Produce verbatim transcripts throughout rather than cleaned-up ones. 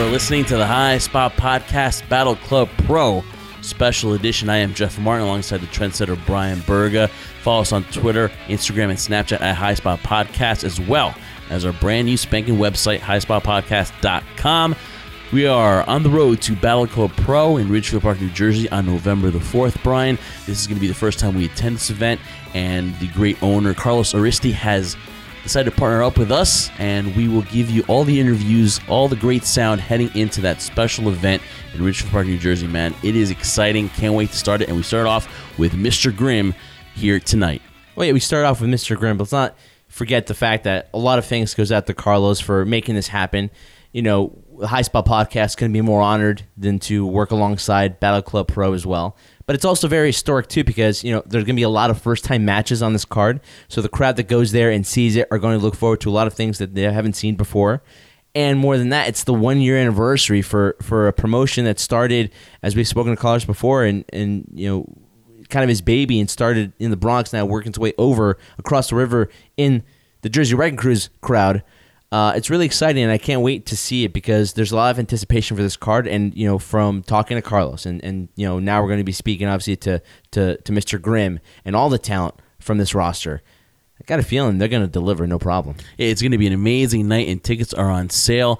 You're listening to the High Spot Podcast Battle Club Pro Special Edition. I am Jeff Martin alongside the trendsetter Brian Berga. Follow us on Twitter, Instagram, and Snapchat at High Spot Podcast, as well as our brand new spanking website, high spot podcast dot com. We are on the road to Battle Club Pro in Ridgefield Park, New Jersey on November the fourth, Brian. This is going to be the first time we attend this event, and the great owner, Carlos Aristi, has decided to partner up with us, and we will give you all the interviews, all the great sound heading into that special event in Ridgefield Park, New Jersey, man. It is exciting. Can't wait to start it. And we start off with Mister Grimm here tonight. Well, yeah, we start off with Mister Grimm, but let's not forget the fact that a lot of thanks goes out to Carlos for making this happen. You know, the High Spot Podcast couldn't be more honored than to work alongside Battle Club Pro as well. But it's also very historic, too, because, you know, there's going to be a lot of first-time matches on this card. So the crowd that goes there and sees it are going to look forward to a lot of things that they haven't seen before. And more than that, it's the one-year anniversary for, for a promotion that started, as we've spoken to callers before, and, and, you know, kind of his baby, and started in the Bronx, now working its way over across the river in the Jersey Wrecking Crews crowd. Uh, it's really exciting, and I can't wait to see it because there's a lot of anticipation for this card. And, you know, from talking to Carlos, and, and you know, now we're going to be speaking, obviously, to, to, to Mister Grimm and all the talent from this roster. I got a feeling they're going to deliver, no problem. It's going to be an amazing night, and tickets are on sale.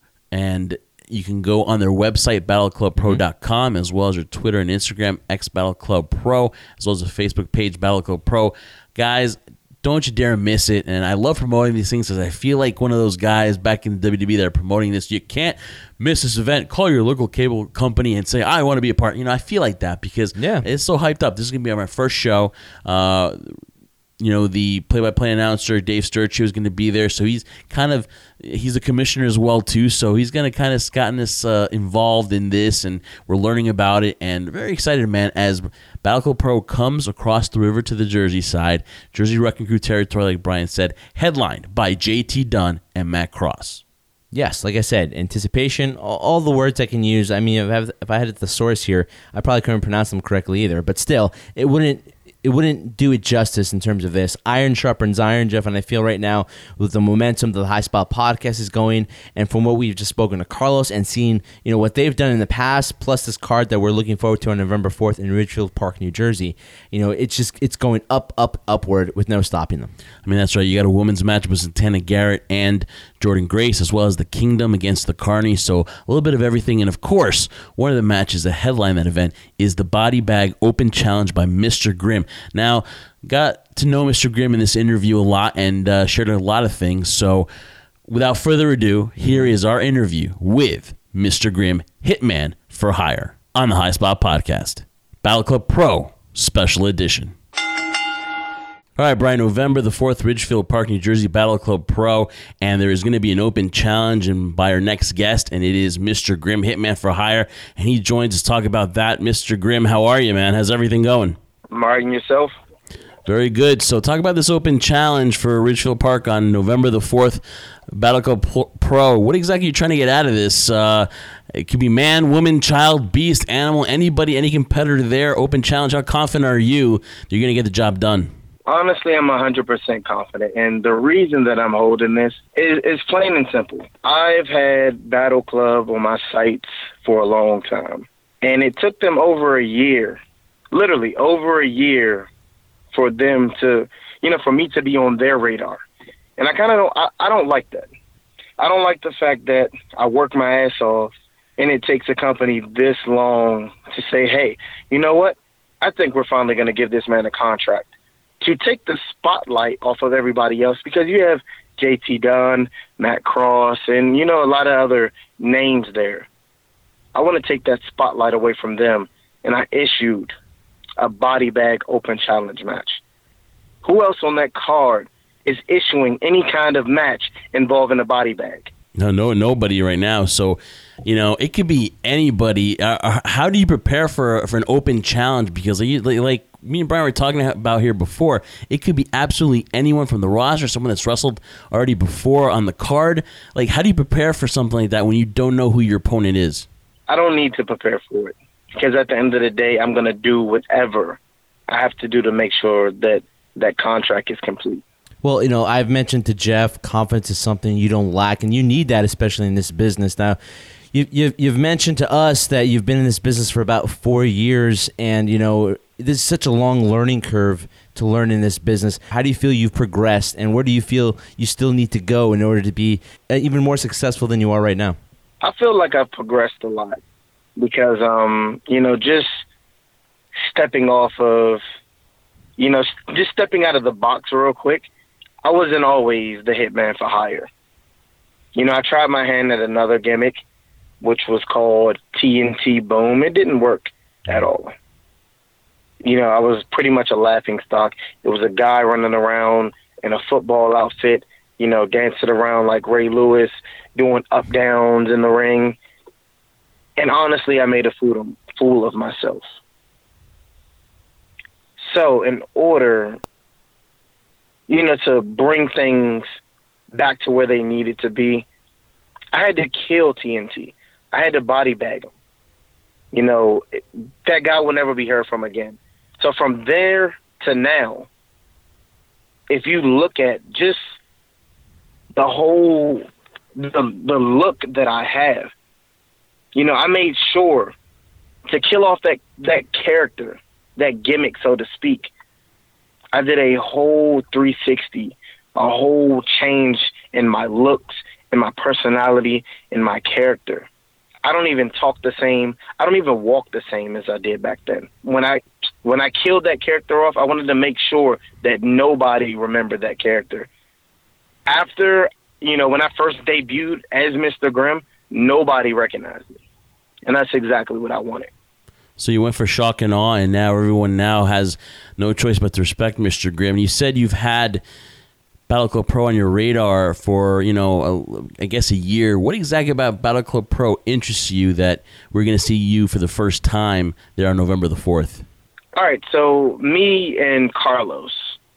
And you can go on their website, battle club pro dot com, as well as their Twitter and Instagram, X Battle Club Pro, as well as the Facebook page, Battle Club Pro. Guys, don't you dare miss it. And I love promoting these things because I feel like one of those guys back in the W W E that are promoting this. You can't miss this event. Call your local cable company and say, I want to be a part. You know, I feel like that because yeah. it's so hyped up. This is going to be on my first show. Uh, you know, the play-by-play announcer, Dave Sturchio, is going to be there. So he's kind of, he's a commissioner as well, too. So he's going to kind of gotten us uh, involved in this, and we're learning about it. And very excited, man, as Battle Club Pro comes across the river to the Jersey side. Jersey Wrecking Crew territory, like Brian said, headlined by J T Dunn and Matt Cross. Yes, like I said, anticipation, all, all the words I can use. I mean, if I, have, if I had the source here, I probably couldn't pronounce them correctly either. But still, it wouldn't it wouldn't do it justice in terms of this. Iron sharpens iron, Jeff, and I feel right now with the momentum that the High Spot Podcast is going, and from what we've just spoken to Carlos and seen, you know, what they've done in the past, plus this card that we're looking forward to on November fourth in Ridgefield Park, New Jersey, you know, it's just, it's going up, up, upward with no stopping them. I mean, that's right. You got a women's match with Santana Garrett and Jordan Grace, as well as the Kingdom against the Carney. So a little bit of everything. And of course, one of the matches that headline that event is the Body Bag Open Challenge by Mister Grimm. Now, got to know Mister Grimm in this interview a lot and uh, shared a lot of things. So without further ado, here is our interview with Mister Grimm, Hitman for Hire, on the High Spot Podcast. Battle Club Pro Special Edition. All right, Brian, November the fourth, Ridgefield Park, New Jersey, Battle Club Pro, and there is going to be an open challenge and by our next guest, and it is Mister Grimm, Hitman for Hire, and he joins us to talk about that. Mister Grimm, how are you, man? How's everything going? Martin, yourself? Very good. So talk about this open challenge for Ridgefield Park on November the fourth, Battle Club Pro. What exactly are you trying to get out of this? Uh, it could be man, woman, child, beast, animal, anybody, any competitor there. Open challenge. How confident are you that you're going to get the job done? Honestly, I'm one hundred percent confident, and the reason that I'm holding this is, is plain and simple. I've had Battle Club on my sites for a long time, and it took them over a year, literally over a year, for them to, you know, for me to be on their radar. And I kind of don't, I, I don't like that. I don't like the fact that I work my ass off, and it takes a company this long to say, hey, you know what? I think we're finally going to give this man a contract, to take the spotlight off of everybody else, because you have J T Dunn, Matt Cross, and, you know, a lot of other names there. I want to take that spotlight away from them, and I issued a body bag open challenge match. Who else on that card is issuing any kind of match involving a body bag? No, no, nobody right now. So, you know, it could be anybody. Uh, how do you prepare for for an open challenge? Because like, like me and Brian were talking about here before, it could be absolutely anyone from the roster, someone that's wrestled already before on the card. Like, how do you prepare for something like that when you don't know who your opponent is? I don't need to prepare for it, because at the end of the day, I'm going to do whatever I have to do to make sure that that contract is complete. Well, you know, I've mentioned to Jeff, confidence is something you don't lack, and you need that, especially in this business. Now, you, you've you've mentioned to us that you've been in this business for about four years, and you know this is such a long learning curve to learn in this business. How do you feel you've progressed, and where do you feel you still need to go in order to be even more successful than you are right now? I feel like I've progressed a lot because, um, you know, just stepping off of, you know, just stepping out of the box real quick. I wasn't always the hitman for hire. You know, I tried my hand at another gimmick, which was called T N T Boom. It didn't work at all. You know, I was pretty much a laughing stock. It was a guy running around in a football outfit, you know, dancing around like Ray Lewis, doing up downs in the ring. And honestly, I made a fool of, fool of myself. So in order, you know, to bring things back to where they needed to be, I had to kill T N T. I had to body bag him. You know, that guy will never be heard from again. So from there to now, if you look at just the whole, the, the look that I have, you know, I made sure to kill off that, that character, that gimmick, so to speak. I did a whole three sixty, a whole change in my looks, in my personality, in my character. I don't even talk the same. I don't even walk the same as I did back then. When I when I killed that character off, I wanted to make sure that nobody remembered that character. After, you know, when I first debuted as Mister Grimm, nobody recognized me. And that's exactly what I wanted. So you went for shock and awe, and now everyone now has no choice but to respect Mister Grimm. You said you've had Battle Club Pro on your radar for, you know, a, I guess a year. What exactly about Battle Club Pro interests you that we're going to see you for the first time there on November the fourth? All right, so me and Carlos,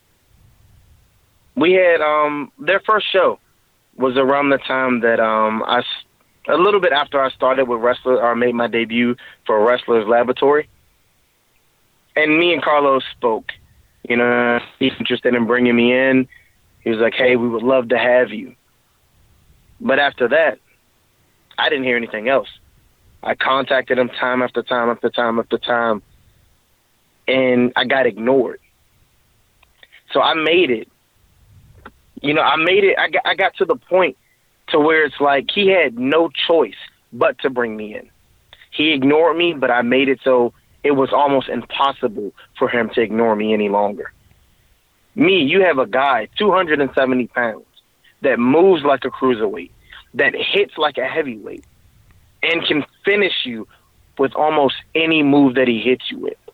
we had um, their first show was around the time that um, I, a little bit after I started with Wrestler, or made my debut for Wrestler's Laboratory. And me and Carlos spoke. You know, he's interested in bringing me in. He was like, hey, we would love to have you. But after that, I didn't hear anything else. I contacted him time after time after time after time, and I got ignored. So I made it. You know, I made it. I got, I got to the point to where it's like he had no choice but to bring me in. He ignored me, but I made it so it was almost impossible for him to ignore me any longer. Me, you have a guy, two hundred seventy pounds, that moves like a cruiserweight, that hits like a heavyweight, and can finish you with almost any move that he hits you with.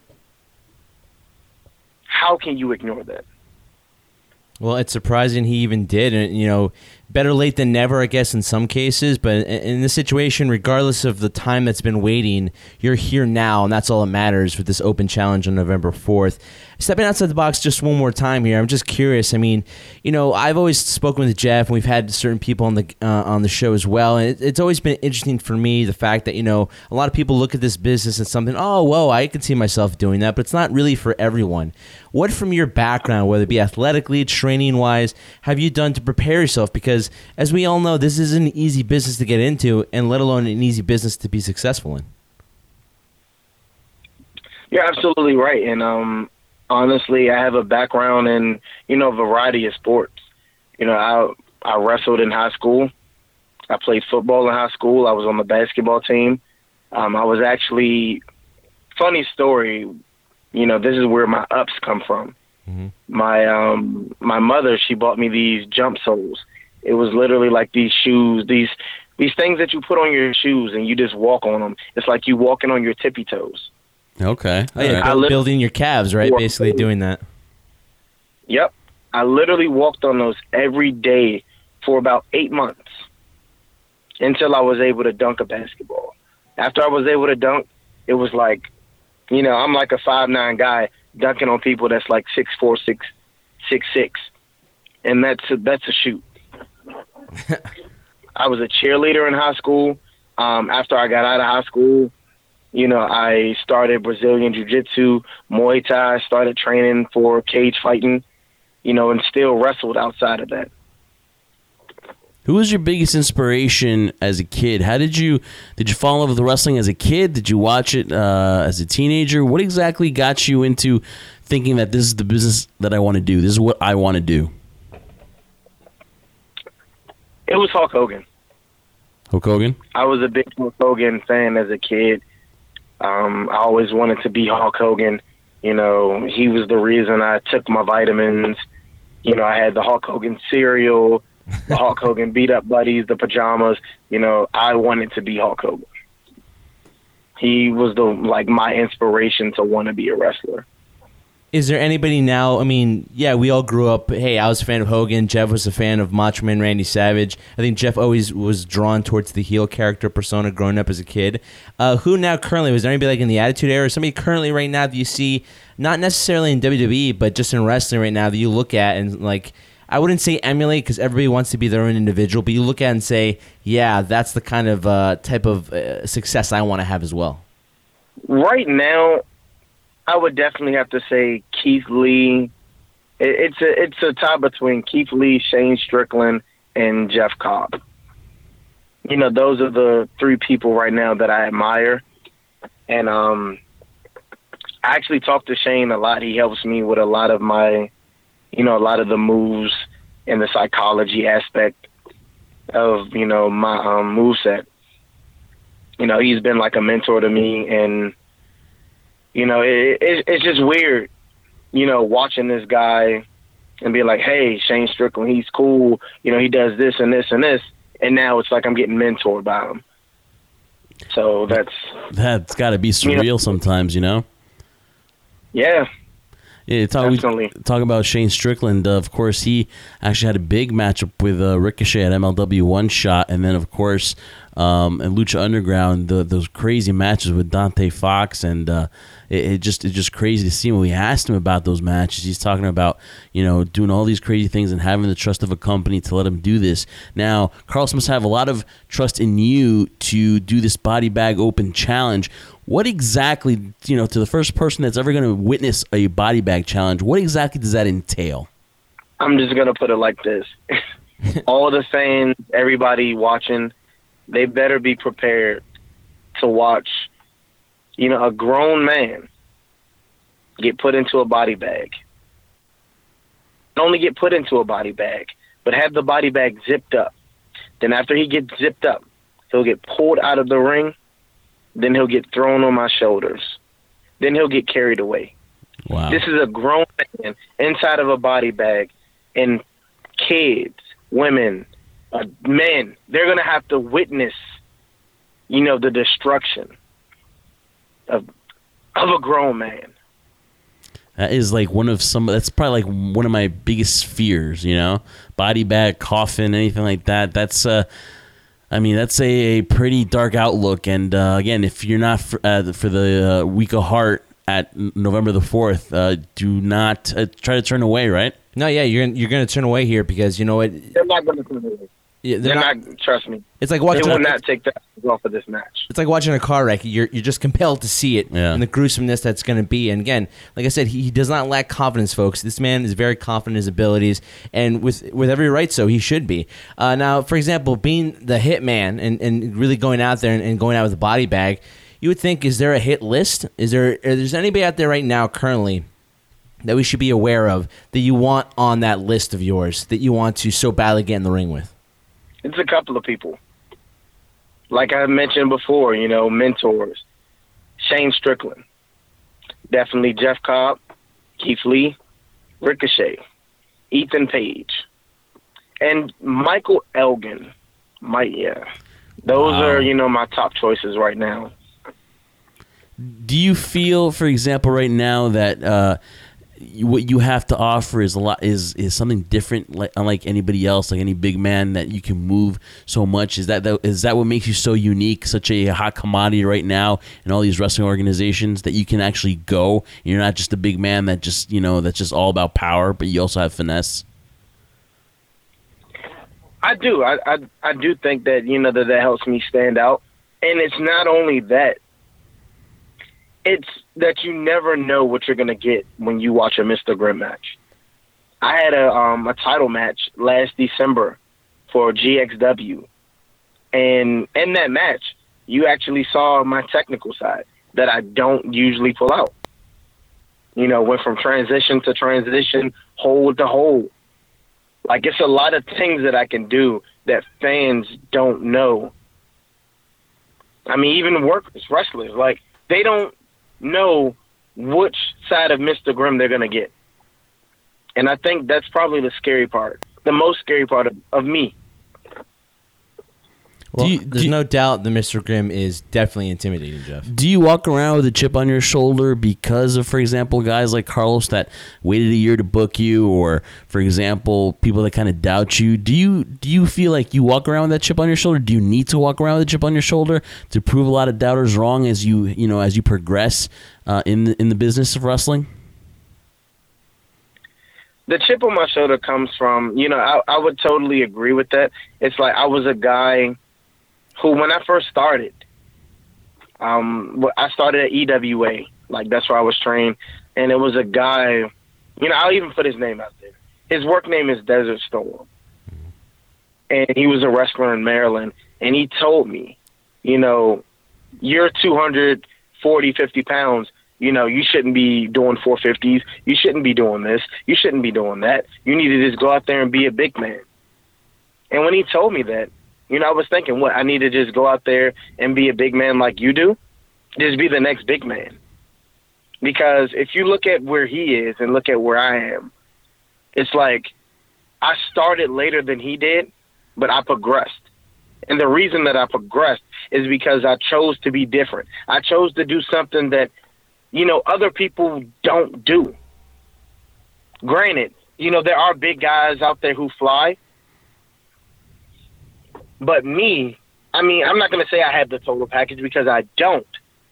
How can you ignore that? Well, it's surprising he even did, and you know, better late than never, I guess, in some cases. But in this situation, regardless of the time that's been waiting, you're here now, and that's all that matters with this open challenge on November fourth. Stepping outside the box just one more time here, I'm just curious. I mean, you know, I've always spoken with Jeff, and we've had certain people on the uh, on the show as well, and it, it's always been interesting for me the fact that, you know, a lot of people look at this business as something, oh, whoa, I can see myself doing that, but it's not really for everyone. What from your background, whether it be athletically, training-wise, have you done to prepare yourself? Because as we all know, this isn't an easy business to get into, and let alone an easy business to be successful in. You're absolutely right. And um, honestly, I have a background in, you know, a variety of sports. You know, I I wrestled in high school. I played football in high school. I was on the basketball team. Um, I was actually, funny story, you know, this is where my ups come from. Mm-hmm. My um, my mother, she bought me these jump soles. It was literally like these shoes, these these things that you put on your shoes and you just walk on them. It's like you walking on your tippy toes. Okay. Oh, yeah, right. Building your calves, right? Basically doing that. Yep. I literally walked on those every day for about eight months until I was able to dunk a basketball. After I was able to dunk, it was like, you know, I'm like a five nine guy dunking on people that's like six four, six six six, and that's a, that's a shoot. I was a cheerleader in high school. Um, after I got out of high school, you know, I started Brazilian Jiu-Jitsu, Muay Thai, started training for cage fighting, you know, and still wrestled outside of that. Who was your biggest inspiration as a kid? How did you did you fall in love with wrestling as a kid? Did you watch it uh, as a teenager? What exactly got you into thinking that this is the business that I want to do? This is what I want to do. It was Hulk Hogan. Hulk Hogan? I was a big Hulk Hogan fan as a kid. Um, I always wanted to be Hulk Hogan. You know, he was the reason I took my vitamins. You know, I had the Hulk Hogan cereal, the Hulk Hogan beat-up buddies, the pajamas. You know, I wanted to be Hulk Hogan. He was the like my inspiration to want to be a wrestler. Is there anybody now? I mean, yeah, we all grew up. Hey, I was a fan of Hogan. Jeff was a fan of Macho Man Randy Savage. I think Jeff always was drawn towards the heel character persona growing up as a kid. Uh, who now currently, was there anybody like in the Attitude Era, or somebody currently right now that you see, not necessarily in W W E, but just in wrestling right now that you look at and like, I wouldn't say emulate because everybody wants to be their own individual, but you look at and say, yeah, that's the kind of uh, type of uh, success I want to have as well. Right now, I would definitely have to say Keith Lee. It, it's a it's a tie between Keith Lee, Shane Strickland, and Jeff Cobb. You know, those are the three people right now that I admire. And um, I actually talk to Shane a lot. He helps me with a lot of my, you know, a lot of the moves and the psychology aspect of, you know, my um, moveset. You know, he's been like a mentor to me, and you know, it, it, it's just weird, you know, watching this guy and be like, hey, Shane Strickland, he's cool. You know, he does this and this and this. And now it's like I'm getting mentored by him. So that's... That's got to be surreal you know, sometimes, you know? Yeah. Yeah, talk, we, talk about Shane Strickland. Uh, of course, he actually had a big matchup with uh, Ricochet at M L W One Shot, and then, of course, um, in Lucha Underground, the, those crazy matches with Dante Fox, and uh, it, it just it's just crazy to see. When we asked him about those matches, he's talking about, you know, doing all these crazy things and having the trust of a company to let him do this. Now, Carlos must have a lot of trust in you to do this body bag open challenge. What exactly, you know, to the first person that's ever going to witness a body bag challenge, what exactly does that entail? I'm just going to put it like this. All the fans, everybody watching, they better be prepared to watch, you know, a grown man get put into a body bag. Not only get put into a body bag, but have the body bag zipped up. Then after he gets zipped up, he'll get pulled out of the ring. Then he'll get thrown on my shoulders. Then he'll get carried away. Wow. This is a grown man inside of a body bag, and kids, women, uh, men, they're going to have to witness, you know, the destruction of of a grown man. That is like one of some, that's probably like one of my biggest fears, you know, body bag, coffin, anything like that. That's, uh, I mean, that's a, a pretty dark outlook. And uh, again, if you're not for, uh, for the uh, Week of Heart at November the fourth, uh, do not uh, try to turn away, right? No, yeah, you're you're going to turn away here because you know what? They're not going to turn away. Yeah, they're, they're not, not. Trust me. It's like watching. They will a, not take that off of this match. It's like watching a car wreck. You're you're just compelled to see it yeah. and the gruesomeness that's going to be. And again, like I said, he, he does not lack confidence, folks. This man is very confident in his abilities, and with with every right, so he should be. Uh, now, for example, being the hitman and, and really going out there and, and going out with a body bag, you would think, is there a hit list? Is there is there anybody out there right now currently that we should be aware of that you want on that list of yours that you want to so badly get in the ring with? It's a couple of people. Like I mentioned before, you know, mentors. Shane Strickland. Definitely Jeff Cobb, Keith Lee, Ricochet, Ethan Page, and Michael Elgin. My, yeah. Those wow. are, you know, my top choices right now. Do you feel, for example, right now that uh, you, what you have to offer is a lot is is something different, like unlike anybody else, like any big man, that you can move so much? Is that the, is that what makes you so unique, such a hot commodity right now in all these wrestling organizations, that you can actually go? You're not just a big man that just you know that's just all about power, but you also have finesse. I do. I, I I do think that you know that that helps me stand out, and it's not only that. It's that you never know what you're gonna get when you watch a Mister Grimm match. I had a um a title match last December for G X W. And in that match, you actually saw my technical side that I don't usually pull out. You know, went from transition to transition, hold to hold. Like, it's a lot of things that I can do that fans don't know. I mean, even workers, wrestlers, like, they don't know which side of Mister Grimm they're going to get. And I think that's probably the scary part, the most scary part of, of me. Well, Do you- there's do you- no doubt that Mister Grimm is definitely intimidating, Jeff. Do you walk around with a chip on your shoulder because of, for example, guys like Carlos that waited a year to book you, or, for example, people that kind of doubt you? Do you do you feel like you walk around with that chip on your shoulder? Do you need to walk around with a chip on your shoulder to prove a lot of doubters wrong as you you know as you progress uh, in the, in the business of wrestling? The chip on my shoulder comes from, you know, I, I would totally agree with that. It's like I was a guy who, when I first started, um, I started at E W A. Like, that's where I was trained. And it was a guy, you know, I'll even put his name out there. His work name is Desert Storm. And he was a wrestler in Maryland. And he told me, you know, you're two hundred forty, fifty pounds. You know, you shouldn't be doing four fifties. You shouldn't be doing this. You shouldn't be doing that. You need to just go out there and be a big man. And when he told me that, you know, I was thinking, what, I need to just go out there and be a big man like you do? Just be the next big man. Because if you look at where he is and look at where I am, it's like I started later than he did, but I progressed. And the reason that I progressed is because I chose to be different. I chose to do something that, you know, other people don't do. Granted, you know, there are big guys out there who fly. But me, I mean, I'm not going to say I have the total package because I don't.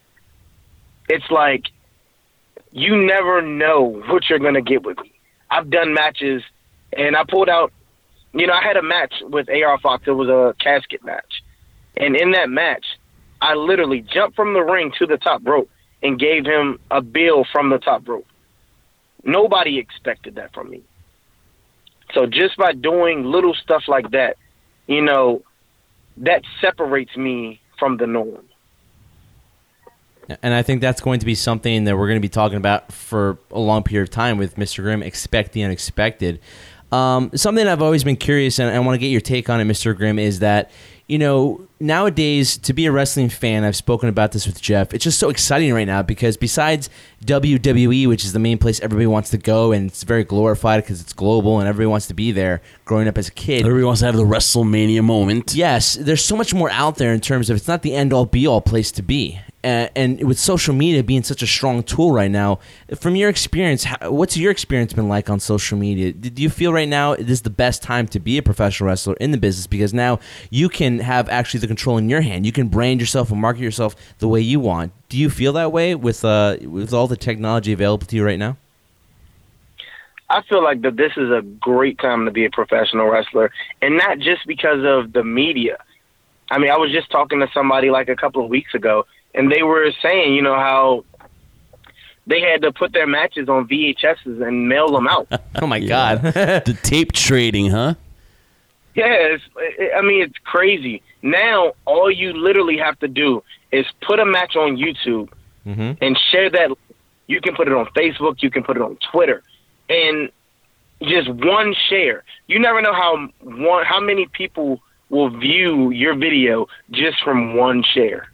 It's like you never know what you're going to get with me. I've done matches, and I pulled out, you know, I had a match with A R Fox. It was a casket match. And in that match, I literally jumped from the ring to the top rope and gave him a bill from the top rope. Nobody expected that from me. So just by doing little stuff like that, you know, that separates me from the norm. And I think that's going to be something that we're going to be talking about for a long period of time with Mister Grimm. Expect the unexpected. Um, something I've always been curious, and I want to get your take on it, Mister Grimm, is that, you know, nowadays, to be a wrestling fan, I've spoken about this with Jeff, it's just so exciting right now because besides W W E, which is the main place everybody wants to go, and it's very glorified because it's global and everybody wants to be there growing up as a kid. Everybody wants to have the WrestleMania moment. Yes, there's so much more out there in terms of it's not the end-all, be-all place to be. Uh, and with social media being such a strong tool right now, from your experience, how, what's your experience been like on social media? Do you feel right now this is the best time to be a professional wrestler in the business because now you can have actually the control in your hand? You can brand yourself and market yourself the way you want. Do you feel that way with uh, with all the technology available to you right now? I feel like that this is a great time to be a professional wrestler, and not just because of the media. I mean, I was just talking to somebody like a couple of weeks ago, and they were saying, you know, how they had to put their matches on V H S's and mail them out. Oh, my Yeah. God. The tape trading, huh? Yeah, it's, I mean, it's crazy. Now, all you literally have to do is put a match on YouTube mm-hmm. and share that. You can put it on Facebook. You can put it on Twitter. And just one share. You never know how one how many people will view your video just from one share.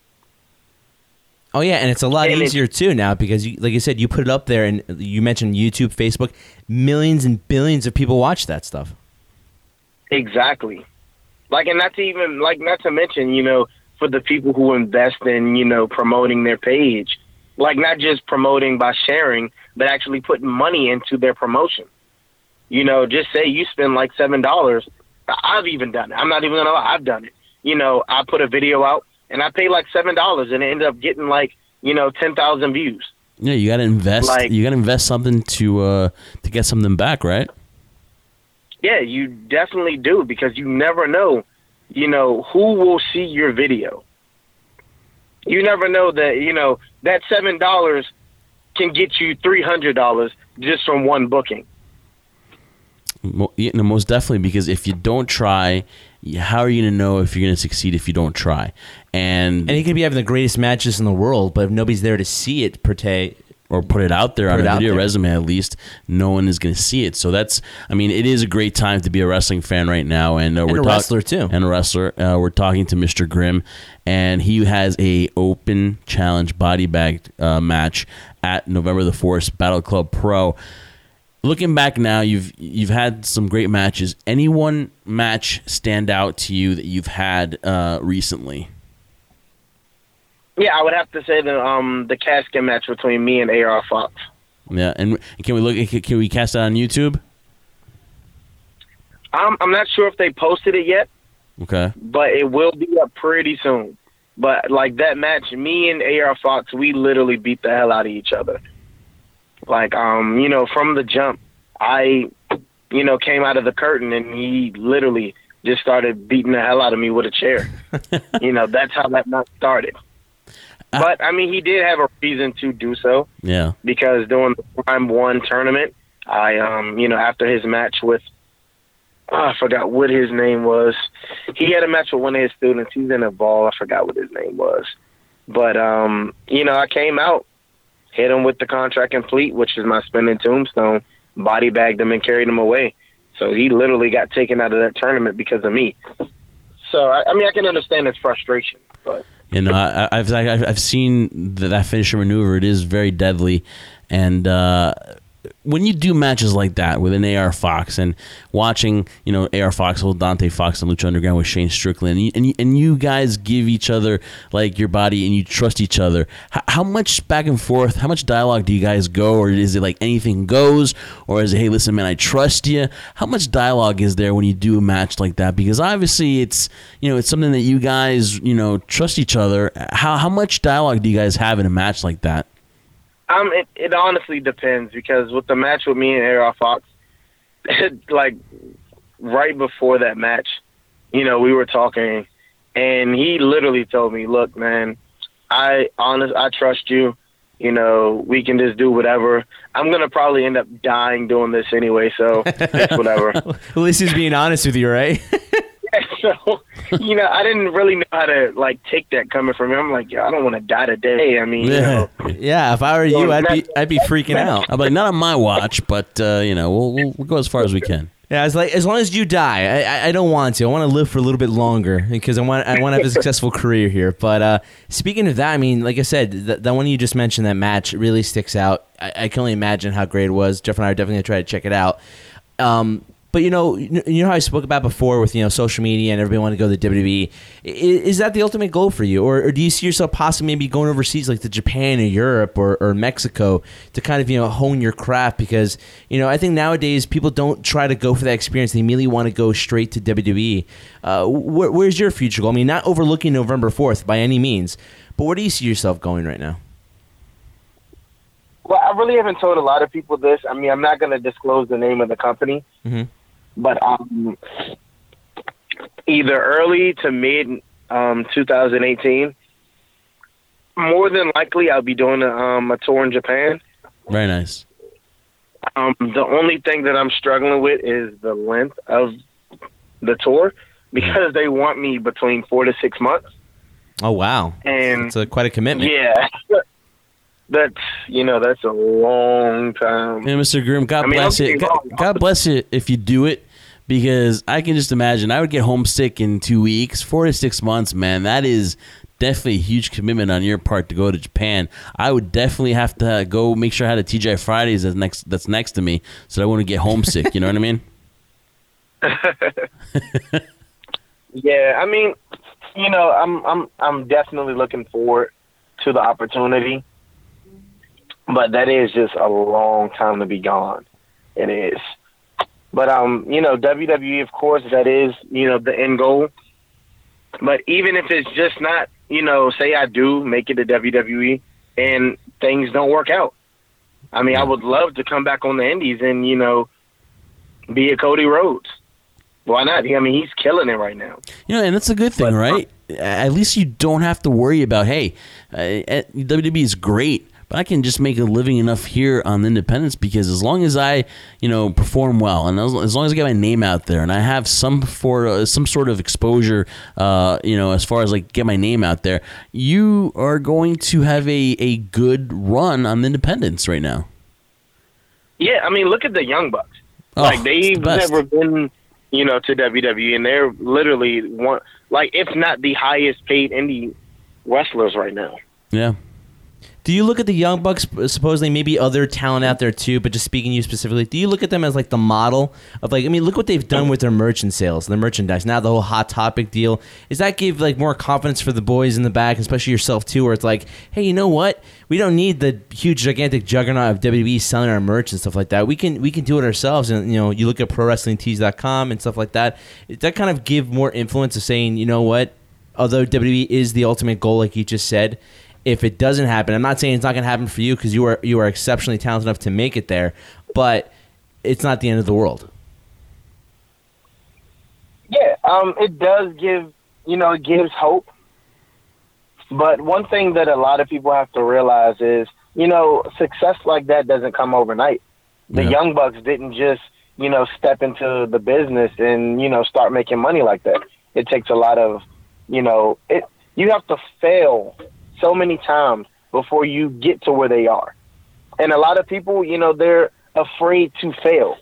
Oh, yeah, and it's a lot And easier, too, now because, you, like you said, you put it up there, and you mentioned YouTube, Facebook. Millions and billions of people watch that stuff. Exactly. Like, and not to even, like, not to mention, you know, for the people who invest in, you know, promoting their page, like not just promoting by sharing, but actually putting money into their promotion. You know, just say you spend like seven dollars. I've even done it. I'm not even going to lie. I've done it. You know, I put a video out and I paid like seven dollars and it ended up getting like, you know, ten thousand views. Yeah, you got to invest. Like- you got to invest something to uh, to get something back, right? Yeah, you definitely do because you never know, you know, who will see your video. You never know that, you know, that seven dollars can get you three hundred dollars just from one booking. Mo- you know, most definitely, because if you don't try, how are you going to know if you're going to succeed if you don't try? And And he could be having the greatest matches in the world, but if nobody's there to see it, per te, or put it out there Put on it a out video there. resume, at least no one is going to see it. So that's, I mean, it is a great time to be a wrestling fan right now, and uh, And we're a talk- wrestler, too. and a wrestler. Uh, we're talking to Mister Grimm, and he has a open challenge body bag uh, match at November the fourth, Battle Club Pro. Looking back now, you've you've had some great matches. Any one match stand out to you that you've had uh, recently? Yeah, I would have to say the um the casket match between me and A R Fox. Yeah, and can we look? Can we cast that on YouTube? I'm I'm not sure if they posted it yet, Okay. but it will be up pretty soon. But like that match, me and A R Fox, we literally beat the hell out of each other. Like um, you know, from the jump, I, you know, came out of the curtain and he literally just started beating the hell out of me with a chair. You know, that's how that match started. But I mean, he did have a reason to do so. Yeah. Because during the Prime One tournament, I, um, you know, after his match with, oh, I forgot what his name was. He had a match with one of his students. He's in a ball. I forgot what his name was. But, um, you know, I came out, hit him with the contract complete, which is my spinning tombstone, body bagged him and carried him away. So he literally got taken out of that tournament because of me. So, I, I mean, I can understand his frustration, but. You know, I, I've I've I've seen the, that finisher maneuver. It is very deadly, and uh, when you do matches like that with an A R Fox and watching, you know, A R Fox hold Dante Fox and Lucha Underground with Shane Strickland, and you, and you, and you guys give each other like your body and you trust each other. How, how much back and forth? How much dialogue do you guys go, or is it like anything goes, or is it, hey, listen, man, I trust you? How much dialogue is there when you do a match like that? Because obviously it's, you know, it's something that you guys, you know, trust each other. How how much dialogue do you guys have in a match like that? Um, it, it honestly depends, because with the match with me and A R Fox, like right before that match, you know, we were talking, and he literally told me, "Look, man, I honest, I trust you. You know, we can just do whatever. I'm gonna probably end up dying doing this anyway, so it's whatever." At least he's being honest with you, right? So, you know, I didn't really know how to like take that coming from him. I'm like, yeah, I don't want to die today. I mean, you know. Yeah, if I were you, I'd be I'd be freaking out. I'm like, not on my watch, but uh, you know, we'll, we'll we'll go as far as we can. Yeah, it's like as long as you die, I, I, I don't want to. I want to live for a little bit longer because I want I want to have a successful career here. But uh, speaking of that, I mean, like I said, that, that one you just mentioned, that match really sticks out. I, I can only imagine how great it was. Jeff and I are definitely gonna try to check it out. Um, But you know, you know how I spoke about before with, you know, social media and everybody wanting to go to the W W E. Is, is that the ultimate goal for you, or, or do you see yourself possibly maybe going overseas, like to Japan or Europe or, or Mexico, to kind of, you know, hone your craft? Because, you know, I think nowadays people don't try to go for that experience; they immediately want to go straight to W W E. Uh, where, where's your future goal? I mean, not overlooking November fourth by any means, but where do you see yourself going right now? Well, I really haven't told a lot of people this. I mean, I'm not going to disclose the name of the company. Mm-hmm. But um, either early to mid um, two thousand eighteen, more than likely I'll be doing a, um, a tour in Japan. Very nice. Um, the only thing that I'm struggling with is the length of the tour, because they want me between four to six months. Oh wow! And it's a, quite a commitment. Yeah, that's you know that's a long time. And Mister Grimm, God I mean, bless you. God, God bless you if you do it, because I can just imagine I would get homesick in two weeks, four to six months. Man, that is definitely a huge commitment on your part to go to Japan. I would definitely have to go make sure I had a T G I Fridays that's next that's next to me, so I wouldn't get homesick. You know what I mean? Yeah, I mean, you know, I'm I'm I'm definitely looking forward to the opportunity. But that is just a long time to be gone. It is. But, um, you know, W W E, of course, that is, you know, the end goal. But even if it's just not, you know, say I do make it to W W E and things don't work out. I mean, I would love to come back on the Indies and, you know, be a Cody Rhodes. Why not? I mean, he's killing it right now. You know, and that's a good thing, right? At least you don't have to worry about, hey, uh, W W E is great, I can just make a living enough here on the independents, because as long as I, you know, perform well, and as, as long as I get my name out there and I have some for uh, some sort of exposure, uh, you know, as far as like get my name out there, you are going to have a, a good run on the independents right now. Yeah, I mean, look at the Young Bucks. Oh, like they've the never been, you know, to W W E, and they're literally one, like if not the highest paid indie wrestlers right now. Yeah. Do you look at the Young Bucks, supposedly maybe other talent out there too, but just speaking to you specifically, do you look at them as like the model of like, I mean, look what they've done with their merchant sales, their merchandise, now the whole Hot Topic deal. Does that give like more confidence for the boys in the back, especially yourself too, where it's like, hey, you know what? We don't need the huge, gigantic juggernaut of W W E selling our merch and stuff like that. We can we can do it ourselves. And, you know, you look at pro wrestling tees dot com and stuff like that. Does that kind of give more influence of saying, you know what? Although W W E is the ultimate goal, like you just said, if it doesn't happen, I'm not saying it's not going to happen for you because you are you are exceptionally talented enough to make it there, but it's not the end of the world. Yeah, um, it does give, you know, it gives hope. But one thing that a lot of people have to realize is, you know, success like that doesn't come overnight. The Yeah. Young Bucks didn't just, you know, step into the business and, you know, start making money like that. It takes a lot of, you know, it. You have to fail so many times before you get to where they are. And a lot of people, you know, they're afraid to fail.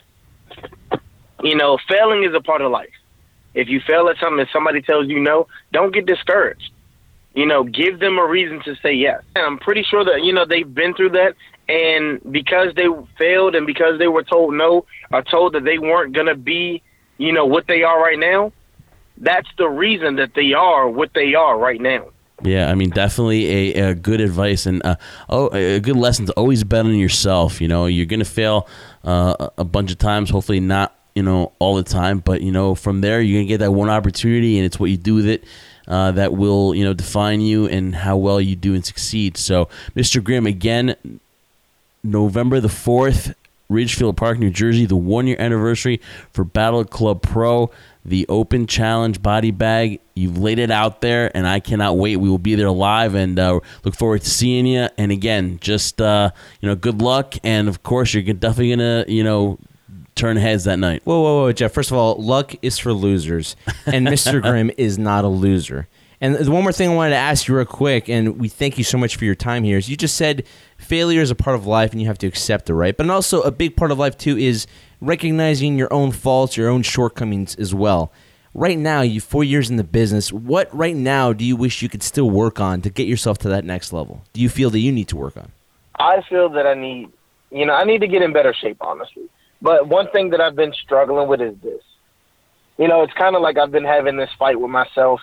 You know, failing is a part of life. If you fail at something and somebody tells you no, don't get discouraged. You know, give them a reason to say yes. And I'm pretty sure that, you know, they've been through that. And because they failed and because they were told no, or told that they weren't going to be, you know, what they are right now, that's the reason that they are what they are right now. Yeah, I mean, definitely a, a good advice and uh, oh, a good lesson to always bet on yourself. You know, you're going to fail uh, a bunch of times, hopefully not, you know, all the time. But, you know, from there, you're going to get that one opportunity, and it's what you do with it uh, that will, you know, define you and how well you do and succeed. So, Mister Grimm, again, November the fourth, Ridgefield Park, New Jersey, the one-year anniversary for Battle Club Pro, the Open Challenge Body Bag. You've laid it out there, and I cannot wait. We will be there live, and uh, look forward to seeing you. And again, just uh, you know, good luck, and of course, you're definitely gonna, you know, turn heads that night. Whoa, whoa, whoa, Jeff. First of all, luck is for losers, and Mister Grimm is not a loser. And the one more thing I wanted to ask you real quick, and we thank you so much for your time here, is you just said failure is a part of life and you have to accept it, right? But also a big part of life, too, is recognizing your own faults, your own shortcomings as well. Right now, you four years in the business, what right now do you wish you could still work on to get yourself to that next level? Do you feel that you need to work on? I feel that I need, you know, I need to get in better shape, honestly. But one thing that I've been struggling with is this. You know, it's kind of like I've been having this fight with myself.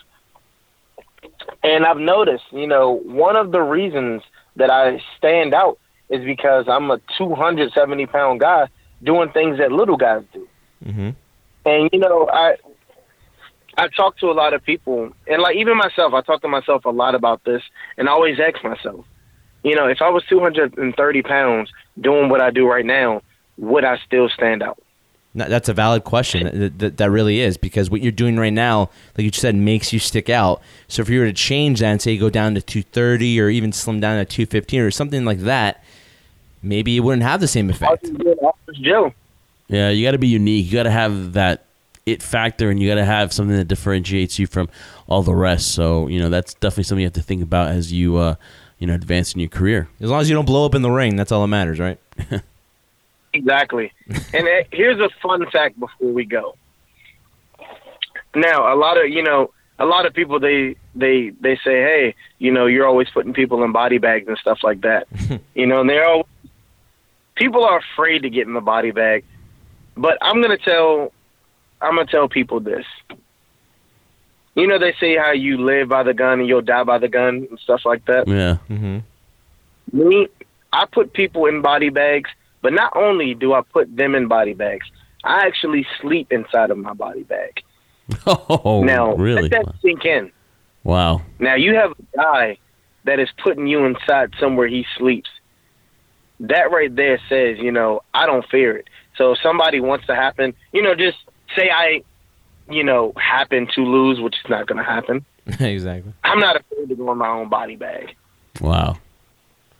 And I've noticed, you know, one of the reasons that I stand out is because I'm a two hundred seventy pound guy doing things that little guys do. Mm-hmm. And, you know, I I talk to a lot of people, and like even myself, I talk to myself a lot about this, and I always ask myself, you know, if I was two hundred thirty pounds doing what I do right now, would I still stand out? No, that's a valid question. That, that, that really is, because what you're doing right now, like you said, makes you stick out. So if you were to change that and say go down to two thirty or even slim down to two fifteen or something like that, maybe it wouldn't have the same effect. Joe. Yeah, you got to be unique. You got to have that it factor, and you got to have something that differentiates you from all the rest. So, you know, that's definitely something you have to think about as you, uh, you know, advance in your career. As long as you don't blow up in the ring, that's all that matters, right? Exactly. And uh, here's a fun fact before we go. Now, a lot of, you know, a lot of people, they, they, they say, hey, you know, you're always putting people in body bags and stuff like that. You know, and they're all, people are afraid to get in the body bag. But I'm going to tell, I'm going to tell people this. You know, they say how you live by the gun and you'll die by the gun and stuff like that. Yeah. Mm-hmm. Me, I put people in body bags, but not only do I put them in body bags, I actually sleep inside of my body bag. Oh, now, really? let that sink in. Wow. Now, you have a guy that is putting you inside somewhere he sleeps. That right there says, you know, I don't fear it. So if somebody wants to happen, you know, just say I, you know, happen to lose, which is not going to happen. Exactly. I'm not afraid to go in my own body bag. Wow.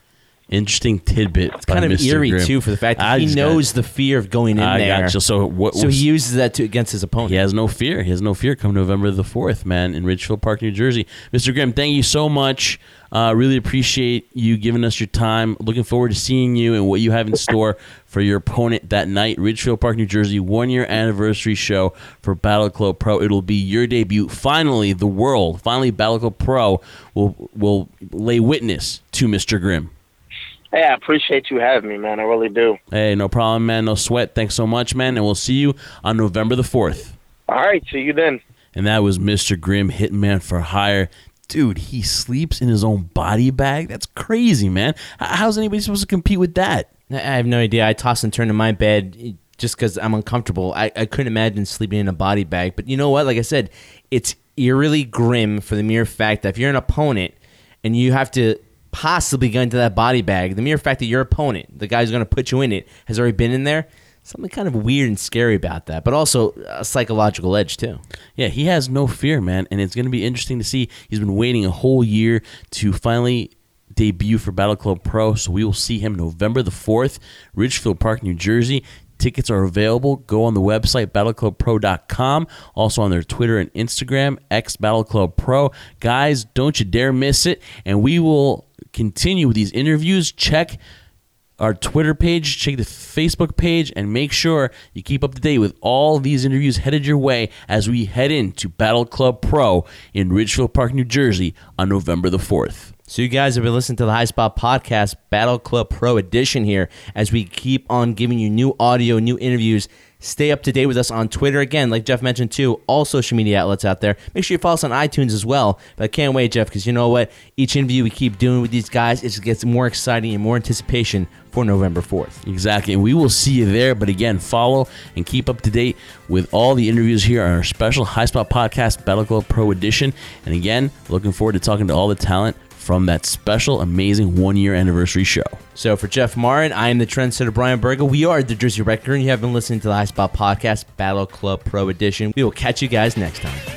Interesting tidbit. It's kind of Mister eerie, Grimm. too, for the fact that I he just knows got- the fear of going in I there. got you. So what? So was- he uses that to against his opponent. He has no fear. He has no fear come November the fourth, man, in Ridgefield Park, New Jersey. Mister Grimm, thank you so much. Uh, really appreciate you giving us your time. Looking forward to seeing you and what you have in store for your opponent that night. Ridgefield Park, New Jersey, one-year anniversary show for Battle Club Pro. It'll be your debut. Finally, the world, finally Battle Club Pro will, will lay witness to Mister Grimm. Hey, I appreciate you having me, man. I really do. Hey, no problem, man. No sweat. Thanks so much, man. And we'll see you on November the fourth. All right, see you then. And that was Mister Grimm, Hitman for Hire. Dude, he sleeps in his own body bag? That's crazy, man. H- How's anybody supposed to compete with that? I have no idea. I toss and turn in my bed just because I'm uncomfortable. I, I couldn't imagine sleeping in a body bag. But you know what? Like I said, it's eerily grim for the mere fact that if you're an opponent and you have to possibly go into that body bag, the mere fact that your opponent, the guy who's going to put you in it, has already been in there, something kind of weird and scary about that, but also a psychological edge too. Yeah, he has no fear, man, and it's going to be interesting to see. He's been waiting a whole year to finally debut for Battle Club Pro, so we will see him November the fourth, Ridgefield Park, New Jersey. Tickets are available. Go on the website, battle club pro dot com. Also on their Twitter and Instagram, X Battle Club Pro. Guys, don't you dare miss it, and we will continue with these interviews. Check our Twitter page, check the Facebook page, and make sure you keep up to date with all these interviews headed your way as we head into Battle Club Pro in Ridgefield Park, New Jersey on November the fourth. So you guys have been listening to the High Spot Podcast Battle Club Pro Edition here as we keep on giving you new audio, new interviews. Stay up to date with us on Twitter. Again, like Jeff mentioned too, all social media outlets out there. Make sure you follow us on iTunes as well. But I can't wait, Jeff, because you know what? Each interview we keep doing with these guys, it just gets more exciting and more anticipation for November fourth. Exactly, and we will see you there. But again, follow and keep up to date with all the interviews here on our special High Spot Podcast Battle Club Pro Edition. And again, looking forward to talking to all the talent from that special, amazing one-year anniversary show. So for Jeff Marin, I am the trendsetter Brian Berger. We are the Jersey Wrecker, and you have been listening to the High Spot Podcast Battle Club Pro Edition. We will catch you guys next time.